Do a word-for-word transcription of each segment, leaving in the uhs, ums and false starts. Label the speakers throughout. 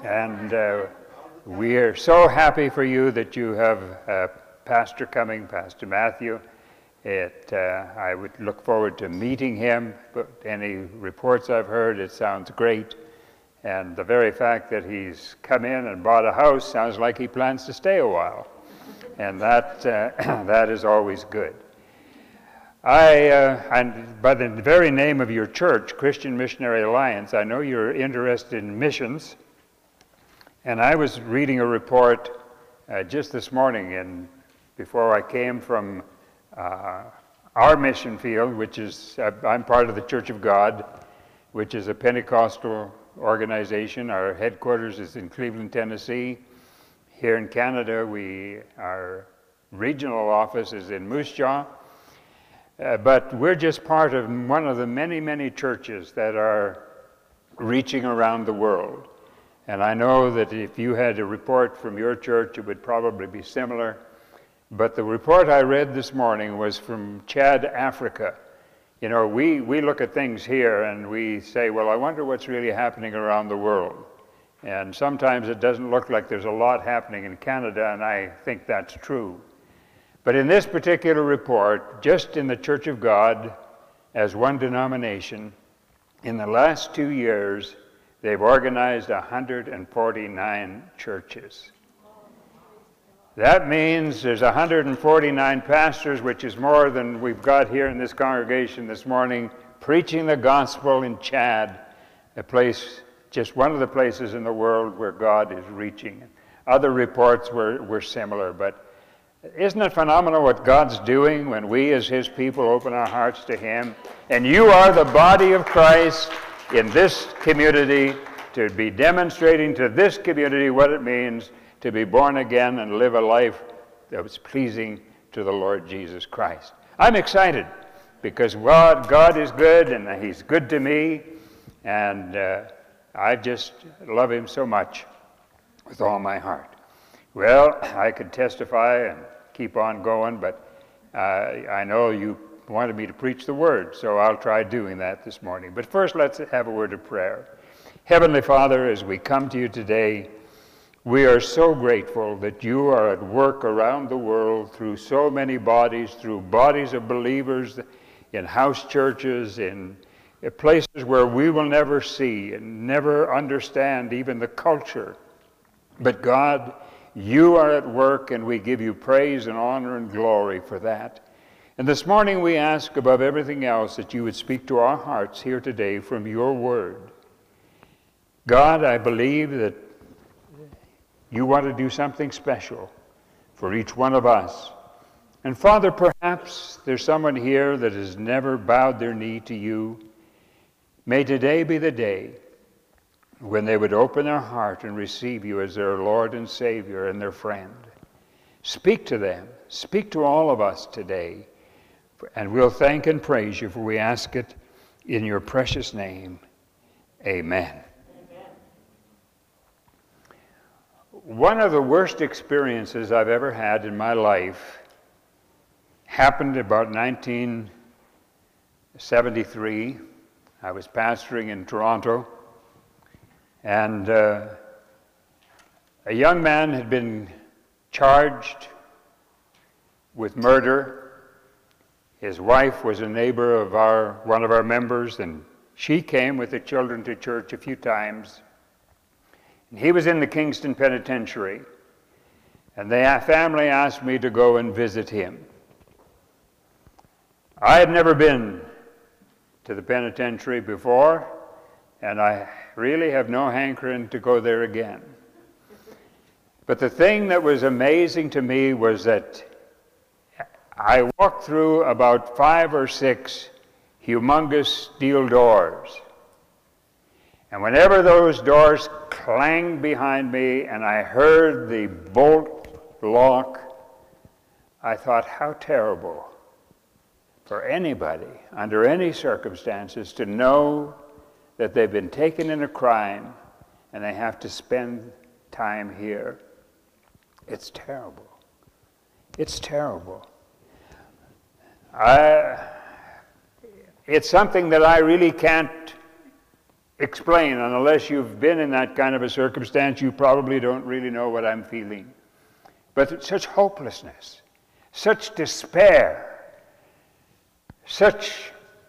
Speaker 1: And uh, we are so happy for you that you have a pastor coming, Pastor Matthew. It, uh, I would look forward to meeting him, but any reports I've heard, it sounds great. And the very fact that he's come in and bought a house sounds like he plans to stay a while. And that, uh, that is always good. I, uh, and by the very name of your church, Christian Missionary Alliance, I know you're interested in missions. And I was reading a report uh, just this morning, and before I came from uh, our mission field, which is, uh, I'm part of the Church of God, which is a Pentecostal organization. Our headquarters is in Cleveland, Tennessee. Here in Canada, we, our regional office is in Moose Jaw. Uh, but we're just part of one of the many, many churches that are reaching around the world. And I know that if you had a report from your church, it would probably be similar. But the report I read this morning was from Chad, Africa. You know, we, we look at things here and we say, well, I wonder what's really happening around the world. And sometimes it doesn't look like there's a lot happening in Canada, and I think that's true. But in this particular report, just in the Church of God, as one denomination, in the last two years, they've organized one hundred forty-nine churches. That means there's one hundred forty-nine pastors, which is more than we've got here in this congregation this morning, preaching the gospel in Chad, a place, just one of the places in the world where God is reaching. Other reports were, were similar, but isn't it phenomenal what God's doing when we as His people open our hearts to Him? And you are the body of Christ in this community, to be demonstrating to this community what it means to be born again and live a life that was pleasing to the Lord Jesus Christ. I'm excited because God, God is good, and He's good to me, and uh, I just love Him so much with all my heart. Well, I could testify and keep on going, but uh, I know you wanted me to preach the Word, so I'll try doing that this morning. But first, let's have a word of prayer. Heavenly Father, as we come to you today, we are so grateful that you are at work around the world through so many bodies, through bodies of believers in house churches, in places where we will never see and never understand even the culture. But God, you are at work, and we give you praise and honor and glory for that. And this morning we ask above everything else that you would speak to our hearts here today from your word. God, I believe that you want to do something special for each one of us. And Father, perhaps there's someone here that has never bowed their knee to you. May today be the day when they would open their heart and receive you as their Lord and Savior and their friend. Speak to them. Speak to all of us today. And we'll thank and praise you, for we ask it in your precious name. Amen. Amen. One of the worst experiences I've ever had in my life happened about nineteen seventy-three. I was pastoring in Toronto. And uh, a young man had been charged with murder. His wife was a neighbor of our, one of our members, and she came with the children to church a few times. And he was in the Kingston Penitentiary, and the family asked me to go and visit him. I had never been to the penitentiary before, and I really have no hankering to go there again. But the thing that was amazing to me was that I walked through about five or six humongous steel doors. And whenever those doors clanged behind me and I heard the bolt lock, I thought, how terrible for anybody, under any circumstances, to know that they've been taken in a crime and they have to spend time here. It's terrible. It's terrible. I, it's something that I really can't explain, and unless you've been in that kind of a circumstance, you probably don't really know what I'm feeling. But such hopelessness, such despair, such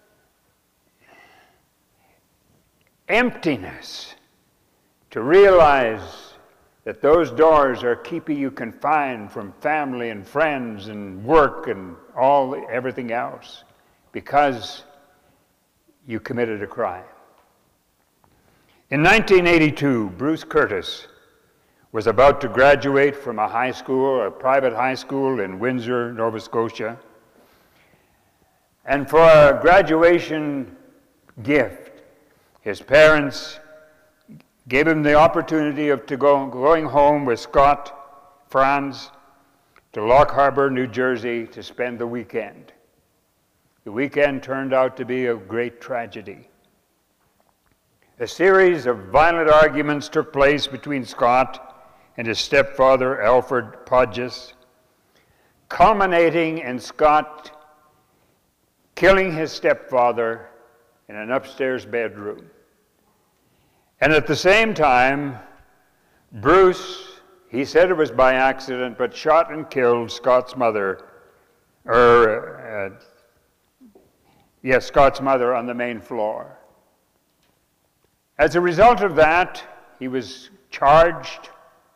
Speaker 1: emptiness, to realize that those doors are keeping you confined from family and friends and work and all everything else because you committed a crime. In nineteen eighty-two, Bruce Curtis was about to graduate from a high school, a private high school in Windsor, Nova Scotia. And for a graduation gift, his parents gave him the opportunity of to go, going home with Scott Franz to Lock Harbor, New Jersey, to spend the weekend. The weekend turned out to be a great tragedy. A series of violent arguments took place between Scott and his stepfather, Alfred Podges, culminating in Scott killing his stepfather in an upstairs bedroom. And at the same time, Bruce, he said it was by accident, but shot and killed Scott's mother, or, uh, yes, Scott's mother on the main floor. As a result of that, he was charged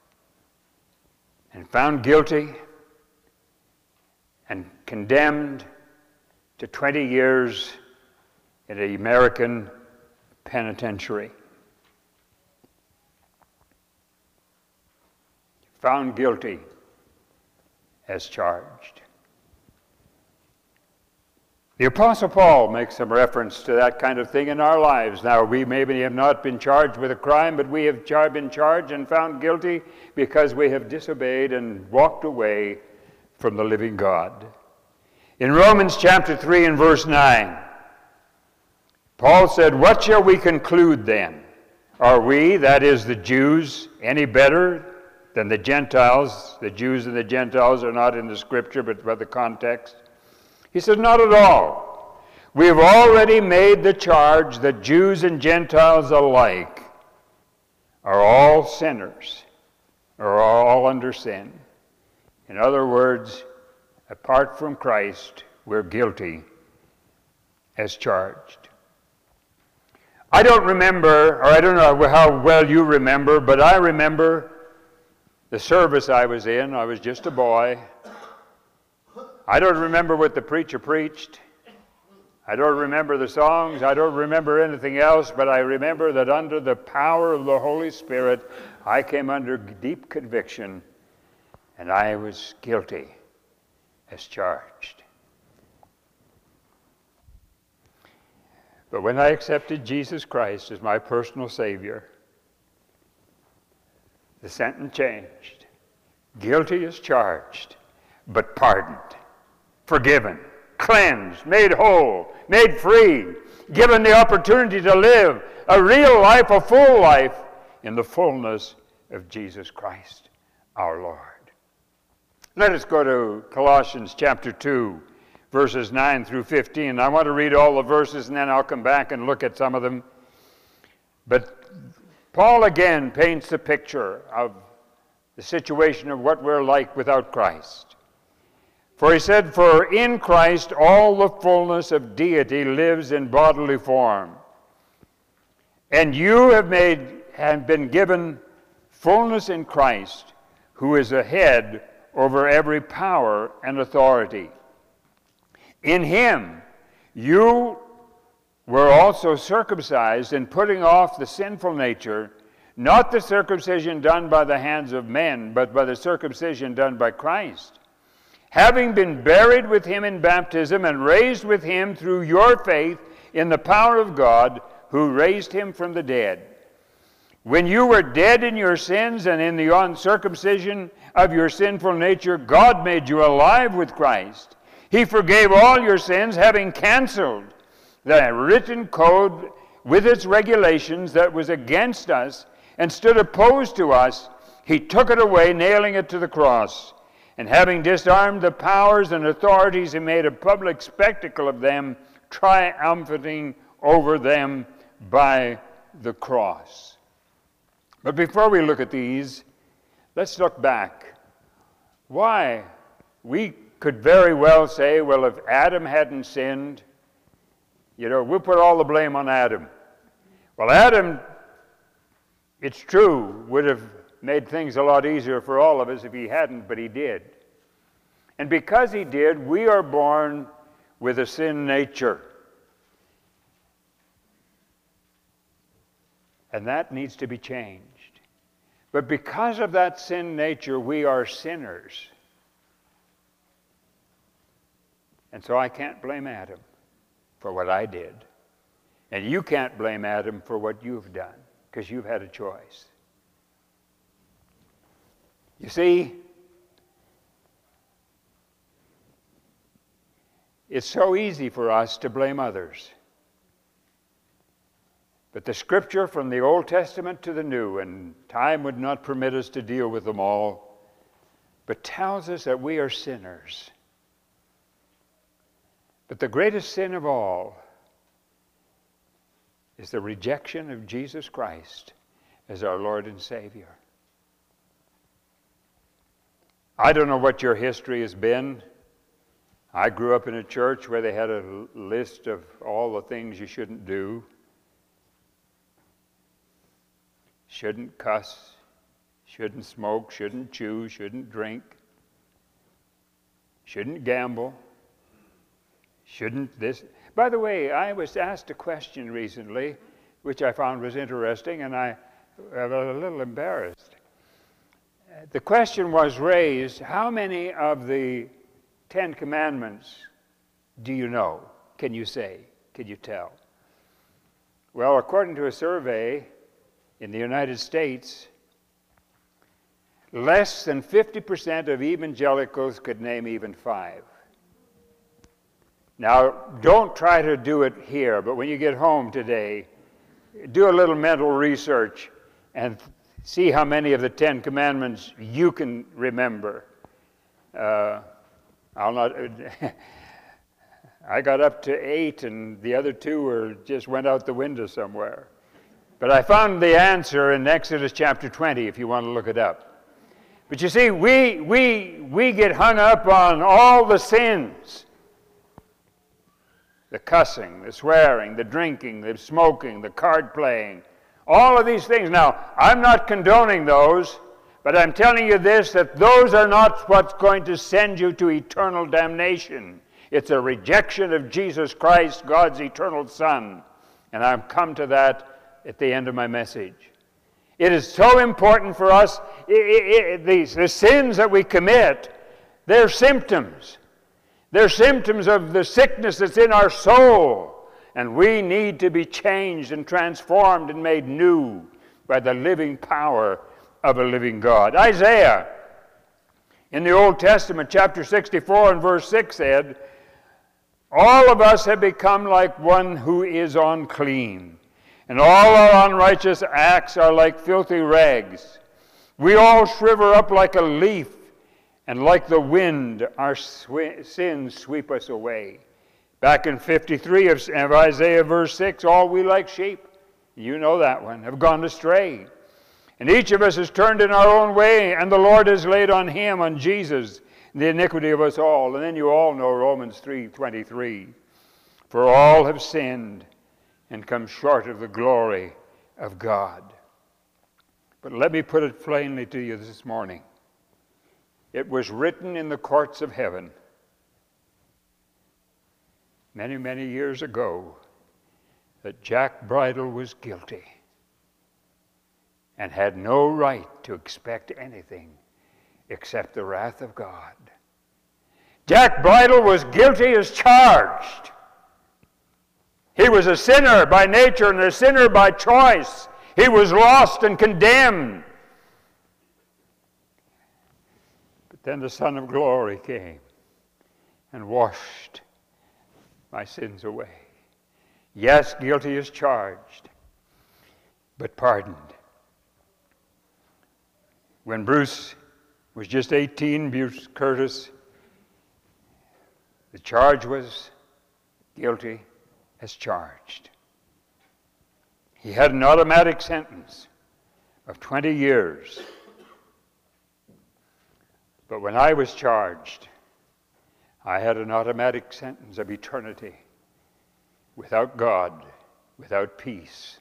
Speaker 1: and found guilty and condemned to twenty years in an American penitentiary. Found guilty as charged. The Apostle Paul makes some reference to that kind of thing in our lives. Now, we maybe have not been charged with a crime, but we have char- been charged and found guilty because we have disobeyed and walked away from the living God. In Romans chapter three and verse nine, Paul said, "What shall we conclude then? Are we, that is the Jews, any better than the Gentiles?" The Jews and the Gentiles are not in the scripture, but by the context. He said, "Not at all. We have already made the charge that Jews and Gentiles alike are all sinners, or are all under sin. In other words, apart from Christ, we're guilty as charged." I don't remember, or I don't know how well you remember, but I remember the service I was in. I was just a boy. I don't remember what the preacher preached. I don't remember the songs. I don't remember anything else, but I remember that under the power of the Holy Spirit, I came under deep conviction, and I was guilty as charged. But when I accepted Jesus Christ as my personal Savior, the sentence changed. Guilty as charged, but pardoned, forgiven, cleansed, made whole, made free, given the opportunity to live a real life, a full life, in the fullness of Jesus Christ, our Lord. Let us go to Colossians chapter two, verses nine through fifteen. I want to read all the verses, and then I'll come back and look at some of them. But Paul again paints the picture of the situation of what we're like without Christ. For he said, "For in Christ all the fullness of deity lives in bodily form. And you have made have been given fullness in Christ, who is the head over every power and authority. In him you were also circumcised in putting off the sinful nature, not the circumcision done by the hands of men, but by the circumcision done by Christ, having been buried with him in baptism and raised with him through your faith in the power of God, who raised him from the dead. When you were dead in your sins and in the uncircumcision of your sinful nature, God made you alive with Christ. He forgave all your sins, having canceled the written code with its regulations that was against us and stood opposed to us. He took it away, nailing it to the cross. And having disarmed the powers and authorities, he made a public spectacle of them, triumphing over them by the cross. But before we look at these, let's look back. Why? We could very well say, well, if Adam hadn't sinned, you know, we'll put all the blame on Adam. Well, Adam, it's true, would have made things a lot easier for all of us if he hadn't, but he did. And because he did, we are born with a sin nature. And that needs to be changed. But because of that sin nature, we are sinners. And so I can't blame Adam for what I did. And you can't blame Adam for what you've done, because you've had a choice. You see, it's so easy for us to blame others. But the scripture from the Old Testament to the New, and time would not permit us to deal with them all, but tells us that we are sinners. But the greatest sin of all is the rejection of Jesus Christ as our Lord and Savior. I don't know what your history has been. I grew up in a church where they had a list of all the things you shouldn't do. Shouldn't cuss, shouldn't smoke, shouldn't chew, shouldn't drink, shouldn't gamble, shouldn't this. By the way, I was asked a question recently, which I found was interesting, and I was a little embarrassed. The question was raised, how many of the Ten Commandments do you know? Can you say? Can you tell? Well, according to a survey in the United States, less than fifty percent of evangelicals could name even five. Now, don't try to do it here, but when you get home today, do a little mental research and see how many of the Ten Commandments you can remember. Uh, I'll not. I got up to eight, and the other two were just went out the window somewhere. But I found the answer in Exodus chapter twenty, if you want to look it up. But you see, we, we, we get hung up on all the sins. The cussing, the swearing, the drinking, the smoking, the card playing. All of these things. Now, I'm not condoning those, but I'm telling you this, that those are not what's going to send you to eternal damnation. It's a rejection of Jesus Christ, God's eternal Son. And I've come to that at the end of my message. It is so important for us, it, it, it, these, the sins that we commit, they're symptoms. They're symptoms of the sickness that's in our soul. And we need to be changed and transformed and made new by the living power of a living God. Isaiah, in the Old Testament, chapter sixty-four and verse six said, all of us have become like one who is unclean. And all our unrighteous acts are like filthy rags. We all shrivel up like a leaf, and like the wind, our sw- sins sweep us away. Back in fifty-three of, of Isaiah verse six, all we like sheep, you know that one, have gone astray. And each of us has turned in our own way, and the Lord has laid on him, on Jesus, the iniquity of us all. And then you all know Romans three twenty-three. For all have sinned and come short of the glory of God. But let me put it plainly to you this morning. It was written in the courts of heaven many, many years ago that Jack Bridle was guilty and had no right to expect anything except the wrath of God. Jack Bridle was guilty as charged. He was a sinner by nature and a sinner by choice. He was lost and condemned. But then the Son of Glory came and washed my sins away. Yes, guilty as charged, but pardoned. When Bruce was just eighteen, Bruce Curtis, the charge was guilty as charged. He had an automatic sentence of twenty years. But when I was charged, I had an automatic sentence of eternity, without God, without peace,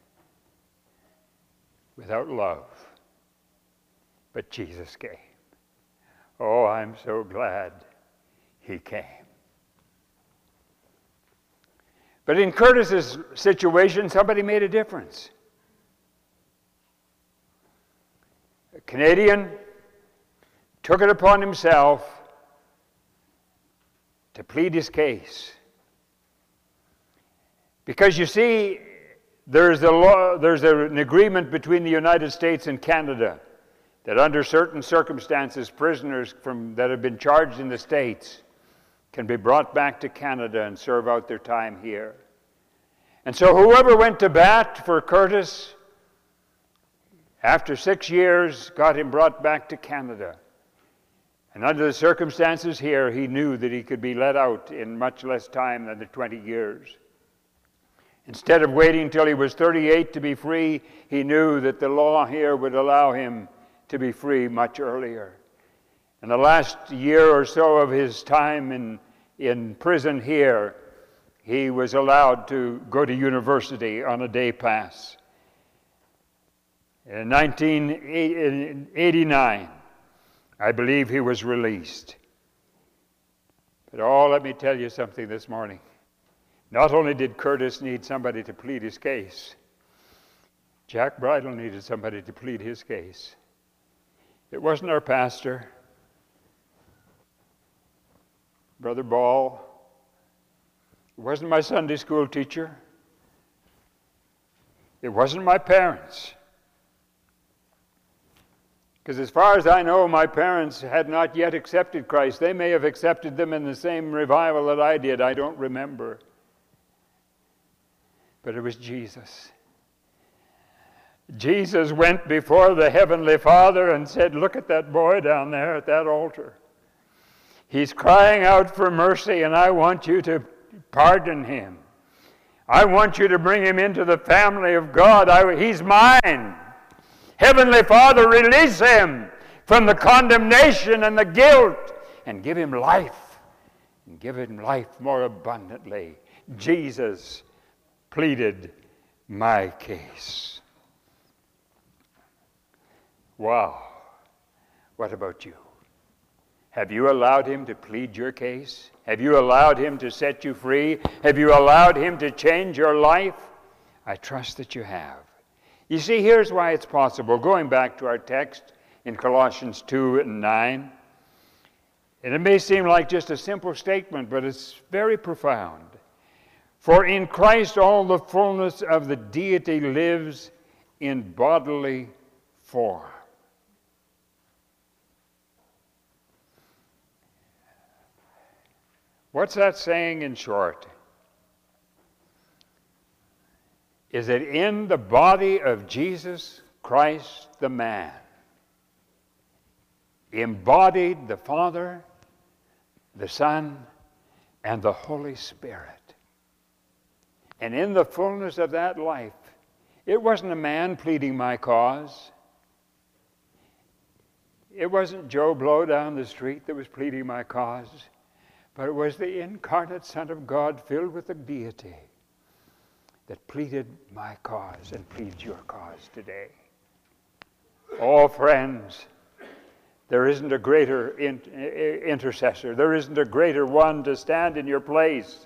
Speaker 1: without love. But Jesus came. Oh, I'm so glad he came. But in Curtis's situation, somebody made a difference. A Canadian took it upon himself to plead his case. Because you see, there's, a law, there's an agreement between the United States and Canada that under certain circumstances, prisoners from, that have been charged in the States can be brought back to Canada and serve out their time here. And so whoever went to bat for Curtis, after six years, got him brought back to Canada. And under the circumstances here, he knew that he could be let out in much less time than the twenty years. Instead of waiting until he was thirty-eight to be free, he knew that the law here would allow him to be free much earlier. In the last year or so of his time in, in prison here, he was allowed to go to university on a day pass. In nineteen eighty-nine, I believe he was released. But oh, let me tell you something this morning. Not only did Curtis need somebody to plead his case, Jack Bridle needed somebody to plead his case. It wasn't our pastor, Brother Ball. It wasn't my Sunday school teacher. It wasn't my parents. Because as far as I know, my parents had not yet accepted Christ. They may have accepted them in the same revival that I did. I don't remember. But it was Jesus. Jesus went before the Heavenly Father and said, look at that boy down there at that altar. He's crying out for mercy, and I want you to pardon him. I want you to bring him into the family of God. I, he's mine. Heavenly Father, release him from the condemnation and the guilt and give him life, and give him life more abundantly. Jesus pleaded my case. Wow. What about you? Have you allowed him to plead your case? Have you allowed him to set you free? Have you allowed him to change your life? I trust that you have. You see, here's why it's possible. Going back to our text in Colossians two and nine, and it may seem like just a simple statement, but it's very profound. For in Christ all the fullness of the deity lives in bodily form. What's that saying in short? Is that in the body of Jesus Christ the man, embodied the Father, the Son, and the Holy Spirit. And in the fullness of that life, it wasn't a man pleading my cause. It wasn't Joe Blow down the street that was pleading my cause, but it was the incarnate Son of God filled with the deity that pleaded my cause and pleads your cause today. Oh, friends, there isn't a greater in, intercessor. There isn't a greater one to stand in your place.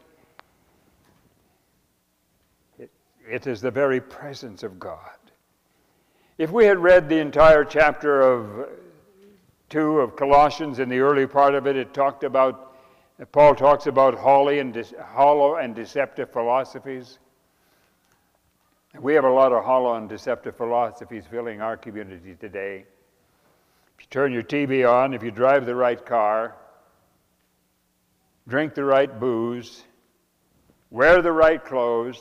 Speaker 1: It, it is the very presence of God. If we had read the entire chapter of two of Colossians, in the early part of it, it talked about, Paul talks about hollow and, de- hollow and deceptive philosophies. We have a lot of hollow and deceptive philosophies filling our community today. If you turn your T V on, if you drive the right car, drink the right booze, wear the right clothes,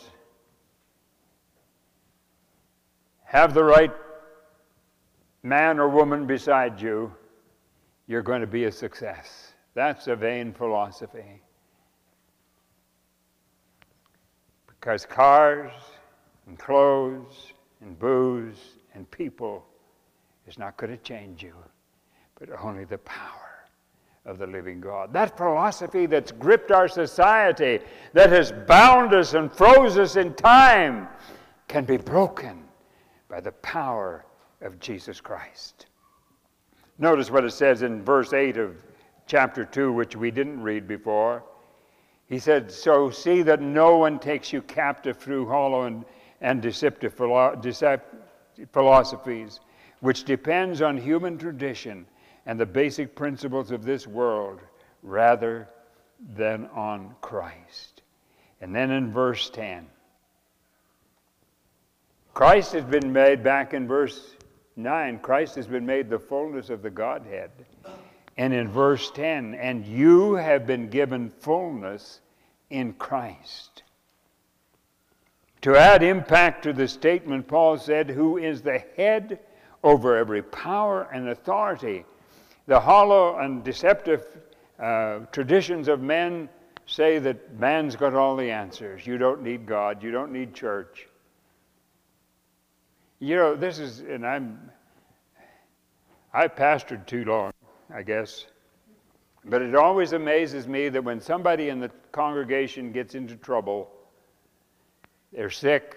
Speaker 1: have the right man or woman beside you, you're going to be a success. That's a vain philosophy. Because cars and clothes and booze and people is not going to change you, but only the power of the living God. That philosophy that's gripped our society, that has bound us and froze us in time, can be broken by the power of Jesus Christ. Notice what it says in verse eight of chapter two, which we didn't read before. He said, so see that no one takes you captive through hollow and, and deceptive philo- decep- philosophies, which depends on human tradition and the basic principles of this world rather than on Christ. And then in verse ten, Christ has been made, back in verse nine, Christ has been made the fullness of the Godhead. And in verse ten, and you have been given fullness in Christ. To add impact to the statement, Paul said, who is the head over every power and authority. The hollow and deceptive uh, traditions of men say that man's got all the answers. You don't need God. You don't need church. You know, this is, and I'm, I've pastored too long, I guess. But it always amazes me that when somebody in the congregation gets into trouble, they're sick,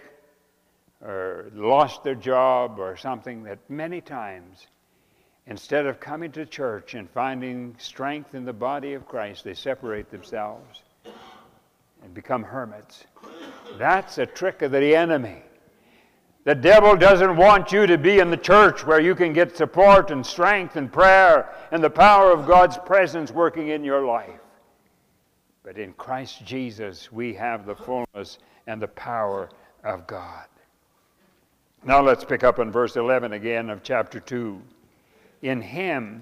Speaker 1: or lost their job, or something, that many times, instead of coming to church and finding strength in the body of Christ, they separate themselves and become hermits. That's a trick of the enemy. The devil doesn't want you to be in the church where you can get support and strength and prayer and the power of God's presence working in your life. But in Christ Jesus, we have the fullness and the power of God. Now let's pick up in verse eleven again of chapter two. In him,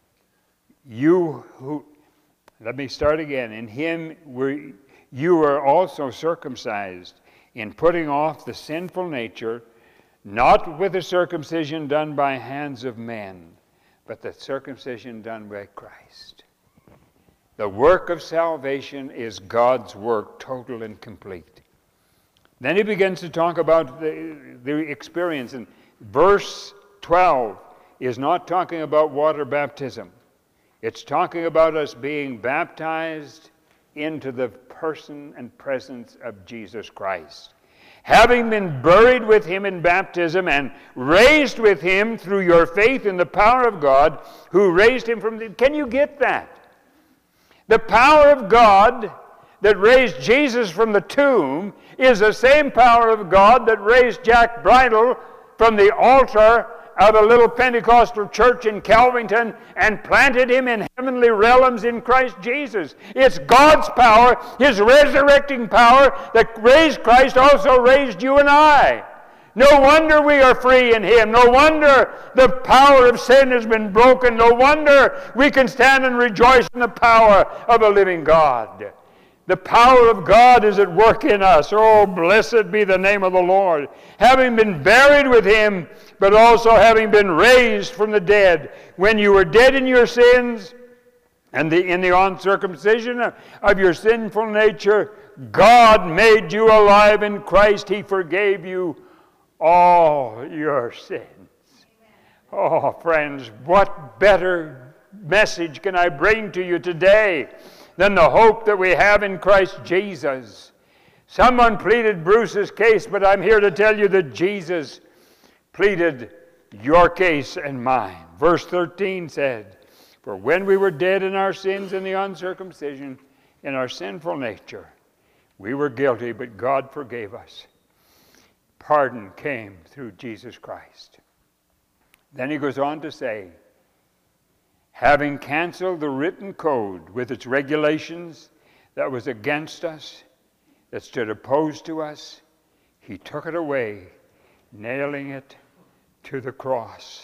Speaker 1: you who, let me start again. In him, were, you were also circumcised in putting off the sinful nature, not with the circumcision done by hands of men, but the circumcision done by Christ. The work of salvation is God's work, total and complete. Then he begins to talk about the, the experience. And verse twelve is not talking about water baptism. It's talking about us being baptized into the person and presence of Jesus Christ. Having been buried with him in baptism and raised with him through your faith in the power of God who raised him from the... Can you get that? The power of God that raised Jesus from the tomb is the same power of God that raised Jack Bridle from the altar of a little Pentecostal church in Calvington and planted him in heavenly realms in Christ Jesus. It's God's power, his resurrecting power that raised Christ also raised you and I. No wonder we are free in him. No wonder the power of sin has been broken. No wonder we can stand and rejoice in the power of a living God. The power of God is at work in us. Oh, blessed be the name of the Lord. Having been buried with him, but also having been raised from the dead. When you were dead in your sins and the, in the uncircumcision of, of your sinful nature, God made you alive in Christ. He forgave you all your sins. Oh, friends, what better message can I bring to you today than the hope that we have in Christ Jesus? Someone pleaded Bruce's case, but I'm here to tell you that Jesus pleaded your case and mine. Verse thirteen said, for when we were dead in our sins and the uncircumcision, in our sinful nature, we were guilty, but God forgave us. Pardon came through Jesus Christ. Then he goes on to say, having canceled the written code with its regulations that was against us, that stood opposed to us, he took it away, nailing it to the cross.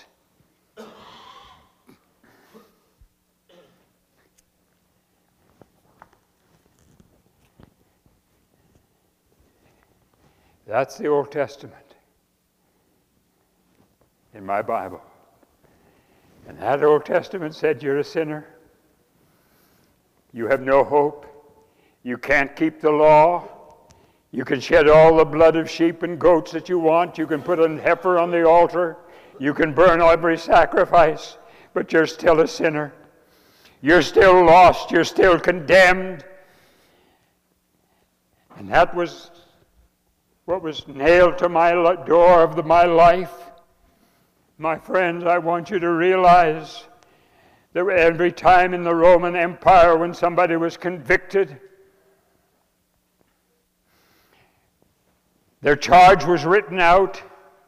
Speaker 1: That's the Old Testament in my Bible. And that Old Testament said you're a sinner. You have no hope. You can't keep the law. You can shed all the blood of sheep and goats that you want. You can put a heifer on the altar. You can burn every sacrifice, but you're still a sinner. You're still lost. You're still condemned. And that was what was nailed to my door of the, my life. My friends, I want you to realize that every time in the Roman Empire when somebody was convicted, their charge was written out.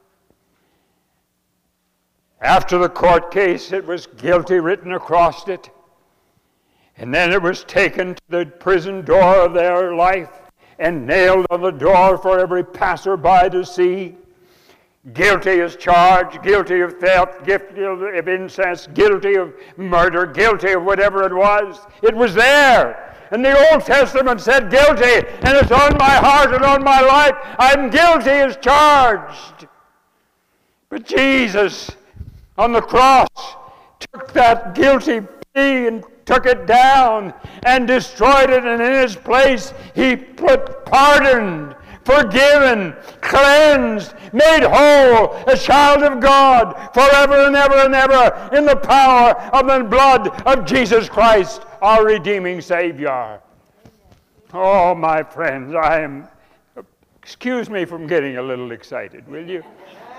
Speaker 1: After the court case, it was guilty written across it. And then it was taken to the prison door of their life and nailed on the door for every passerby to see. Guilty as charged, guilty of theft, guilty of incest, guilty of murder, guilty of whatever it was. It was there. And the Old Testament said guilty, and it's on my heart and on my life. I'm guilty as charged. But Jesus on the cross took that guilty plea and took it down and destroyed it, and in its place he put pardoned, forgiven, cleansed, made whole, a child of God forever and ever and ever in the power of the blood of Jesus Christ, our redeeming Savior. Oh, my friends, I am, excuse me from getting a little excited, will you?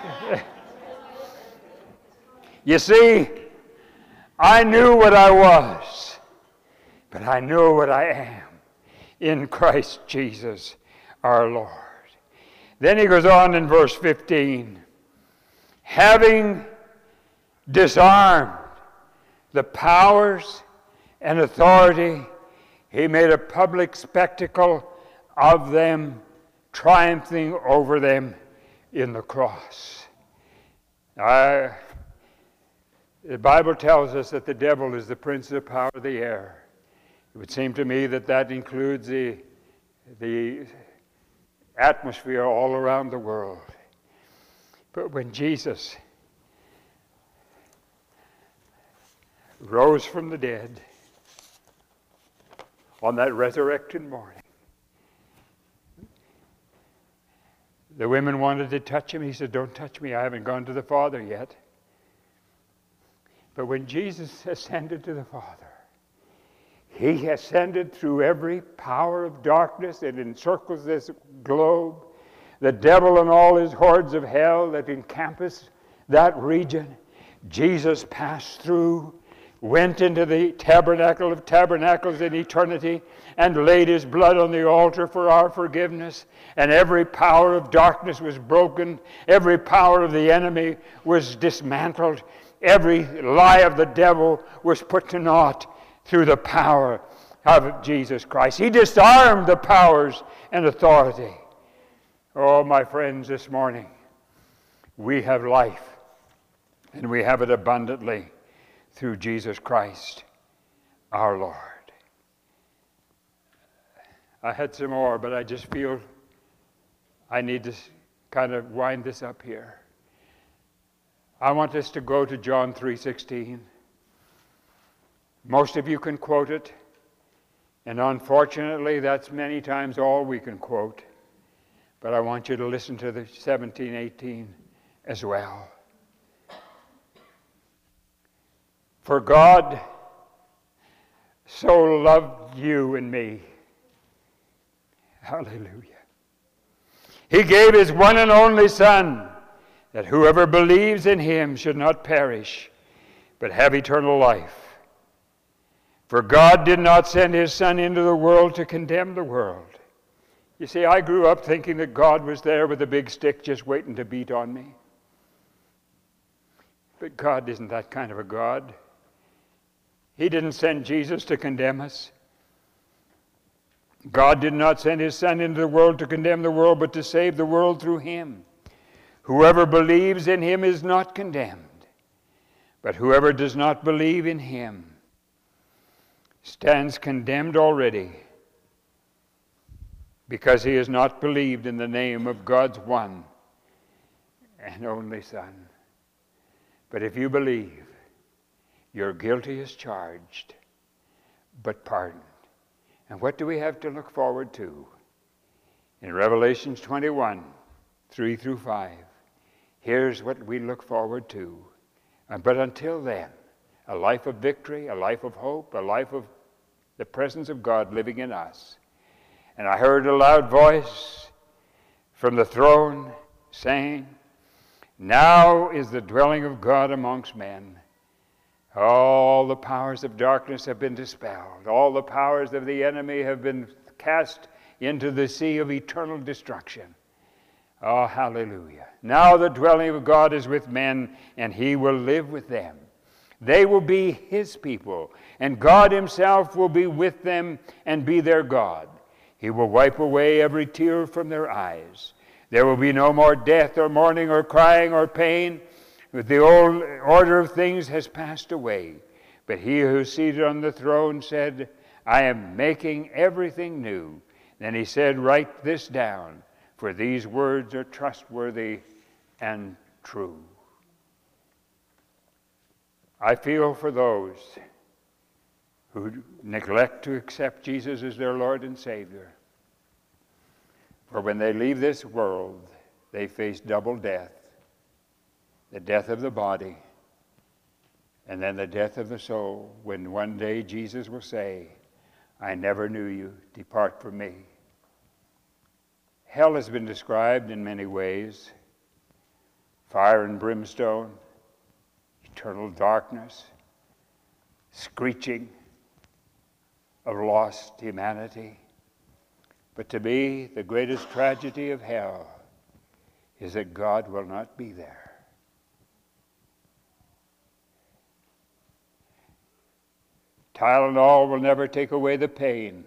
Speaker 1: You see, I knew what I was, but I know what I am in Christ Jesus our Lord. Then he goes on in verse fifteen, having disarmed the powers and authority, he made a public spectacle of them, triumphing over them in the cross. I, the Bible tells us that the devil is the prince of the power of the air. It would seem to me that that includes the, the atmosphere all around the world. But when Jesus rose from the dead on that resurrected morning, the women wanted to touch him. He said, don't touch me. I haven't gone to the Father yet. But when Jesus ascended to the Father, he ascended through every power of darkness that encircles this globe, the devil and all his hordes of hell that encompass that region. Jesus passed through, went into the tabernacle of tabernacles in eternity, and laid his blood on the altar for our forgiveness. And every power of darkness was broken. Every power of the enemy was dismantled. Every lie of the devil was put to naught through the power of Jesus Christ. He disarmed the powers and authority. Oh, my friends, this morning, we have life, and we have it abundantly through Jesus Christ, our Lord. I had some more, but I just feel I need to kind of wind this up here. I want us to go to John three sixteen. Most of you can quote it, and unfortunately that's many times all we can quote. But I want you to listen to the seventeen, eighteen as well. For God so loved you and me. Hallelujah. He gave his one and only Son, that whoever believes in him should not perish, but have eternal life. For God did not send his Son into the world to condemn the world. You see, I grew up thinking that God was there with a big stick just waiting to beat on me. But God isn't that kind of a God. He didn't send Jesus to condemn us. God did not send his Son into the world to condemn the world, but to save the world through him. Whoever believes in him is not condemned, but whoever does not believe in him stands condemned already, because he has not believed in the name of God's one and only Son. But if you believe, you're guilty as charged, but pardoned. And what do we have to look forward to? In Revelation twenty-one, three through five, here's what we look forward to. But until then, a life of victory, a life of hope, a life of the presence of God living in us. And I heard a loud voice from the throne saying, "Now is the dwelling of God amongst men. All the powers of darkness have been dispelled. All the powers of the enemy have been cast into the sea of eternal destruction." Oh, hallelujah. Now the dwelling of God is with men, and he will live with them. They will be his people, and God himself will be with them and be their God. He will wipe away every tear from their eyes. There will be no more death or mourning or crying or pain. The old order of things has passed away. But he who is seated on the throne said, "I am making everything new." Then he said, "Write this down, for these words are trustworthy and true." I feel for those who neglect to accept Jesus as their Lord and Savior. For when they leave this world, they face double death. The death of the body, and then the death of the soul, when one day Jesus will say, "I never knew you, depart from me." Hell has been described in many ways. Fire and brimstone, eternal darkness, screeching of lost humanity. But to me, the greatest tragedy of hell is that God will not be there. Tylenol will never take away the pain.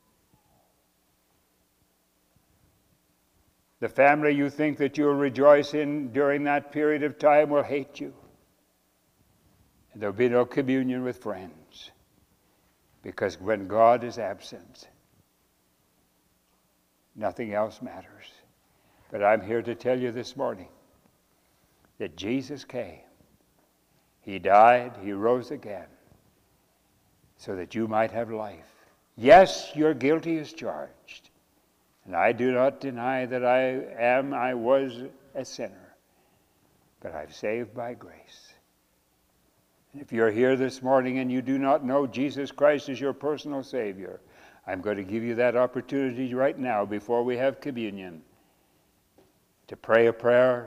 Speaker 1: The family you think that you'll rejoice in during that period of time will hate you. And there'll be no communion with friends. Because when God is absent, nothing else matters. But I'm here to tell you this morning that Jesus came. He died, he rose again, so that you might have life. Yes, your guilty is charged. And I do not deny that I am, I was a sinner. But I'm saved by grace. And if you're here this morning and you do not know Jesus Christ as your personal Savior, I'm going to give you that opportunity right now before we have communion to pray a prayer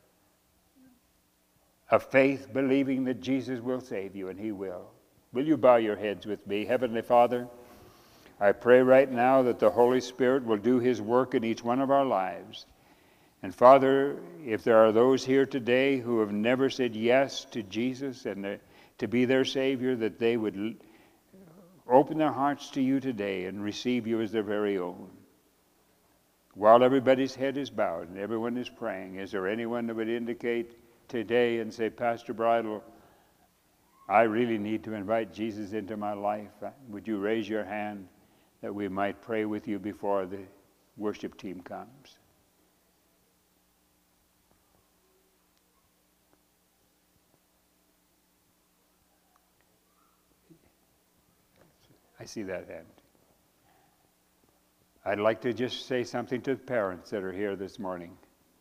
Speaker 1: of faith, believing that Jesus will save you, and he will. Will you bow your heads with me? Heavenly Father, I pray right now that the Holy Spirit will do his work in each one of our lives. And Father, if there are those here today who have never said yes to Jesus and to be their Savior, that they would open their hearts to you today and receive you as their very own. While everybody's head is bowed and everyone is praying, is there anyone that would indicate today and say, "Pastor Bridle, I really need to invite Jesus into my life"? Would you raise your hand that we might pray with you before the worship team comes? I see that hand. I'd like to just say something to the parents that are here this morning.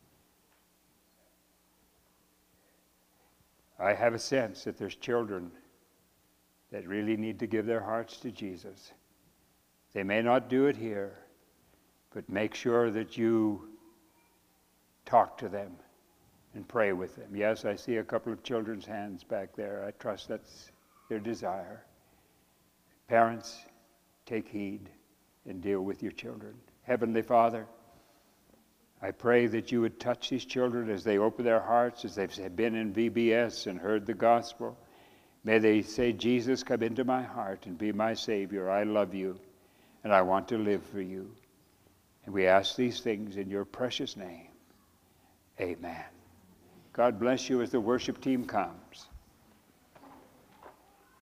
Speaker 1: I have a sense that there's children that really need to give their hearts to Jesus. They may not do it here, but make sure that you talk to them and pray with them. Yes, I see a couple of children's hands back there. I trust that's their desire. Parents, take heed and deal with your children. Heavenly Father, I pray that you would touch these children as they open their hearts, as they've been in V B S and heard the gospel. May they say, "Jesus, come into my heart and be my Savior. I love you, and I want to live for you." And we ask these things in your precious name. Amen. God bless you as the worship team comes.